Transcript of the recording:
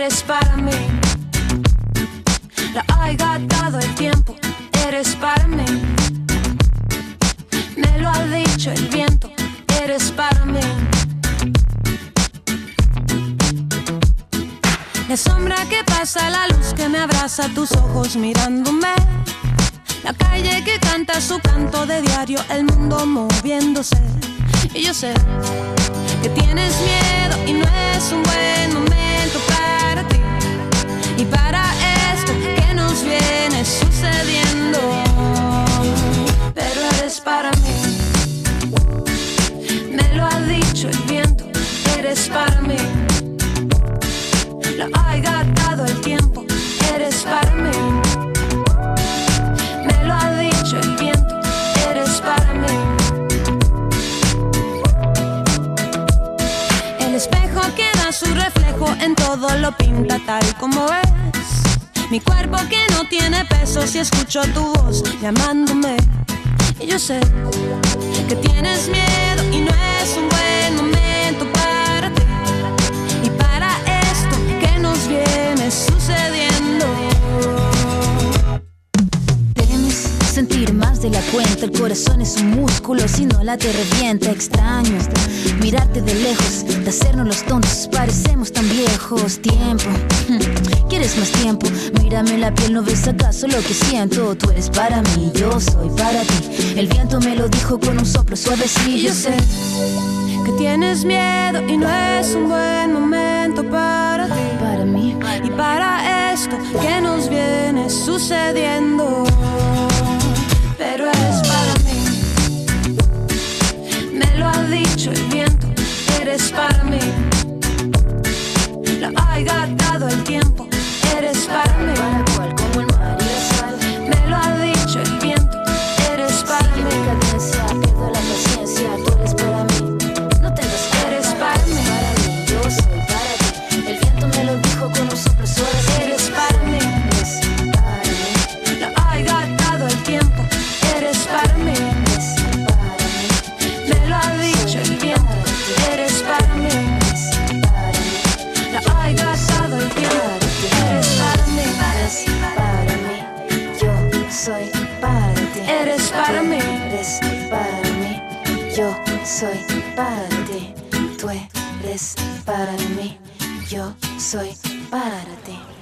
eres para mí. La ha gastado el tiempo, eres para mí. Me lo ha dicho el viento, eres para mí. La sombra que pasa, la luz que me abraza, tus ojos mirándome. La calle que canta su canto de diario, el mundo moviéndose. Y yo sé que tienes miedo y no es un buen momento para ti. Y para esto que nos viene sucediendo. Pero eres para mí. Me lo ha dicho el viento, eres para mí. Lo ha gastado el tiempo, eres para mí. Me lo ha dicho el viento, eres para mí. El espejo que da su reflejo en todo lo pinta tal como es. Mi cuerpo que no tiene peso si escucho tu voz llamándome. Y yo sé que tienes miedo y no es un buen momento para ti. Y para esto que nos viene sucediendo. Temes sentir más de la cuenta. El corazón es un músculo, si no la te revienta. Extraño mirarte de lejos, de hacernos los tontos, parecemos tan viejos. Tiempo, ¿quieres más tiempo? Mírame la piel, ¿no ves acaso lo que siento? Tú eres para mí, yo soy para ti. El viento me lo dijo con un soplo suavecito. Y yo sé que tienes miedo y no es un buen momento para ti. Para mí y para esto que nos viene sucediendo. Pero eres para mí. Me lo ha dicho el viento, eres para mí. Lo ha gastado el tiempo, eres para mí. para cual como el mar y la sal. Me lo ha dicho el viento, eres para Sigue mí. mi cadencia, pierdo la paciencia. Tú eres para mí, no tengas que Eres para mí. para mí, yo soy para ti. El viento me lo dijo con un soplo suave. Eres para mí. Eres para mí, Lo ha gastado el tiempo, eres para mí. eres para mí, Me lo ha dicho el viento, eres para mí. para mí. Lo ha gastado el tiempo, eres para mí. Eres para mí, yo soy para ti. Eres para mí. Eres para mí, yo soy para ti. Tú eres para mí, yo soy para ti.